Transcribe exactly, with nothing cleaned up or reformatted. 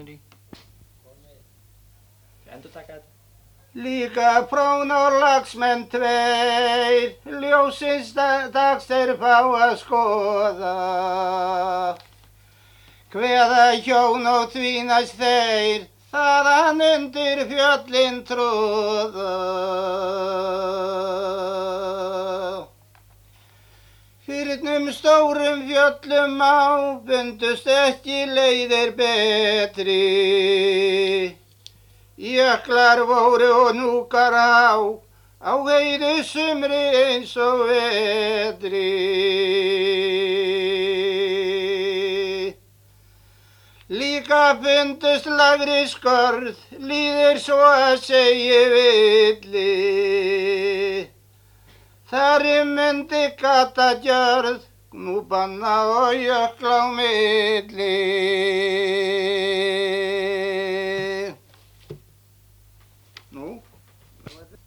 Endurtaka þetta. Líka prón og lagsmenn tveir, ljósins dags þeir fá að skoða. Hveða hjón og tvínast þeir, þaðan undir fjöllin tróða. Fyrnum stórum fjöllum á, bundust ekki leiðir betri. Jöklar voru og núkar á, á heiðu sumri eins og vetri. Líka fundust lagri skörð, líðir svo að segi villi. Þar myndi gata gjörð, gnúpanna og jökla á milli. Nú?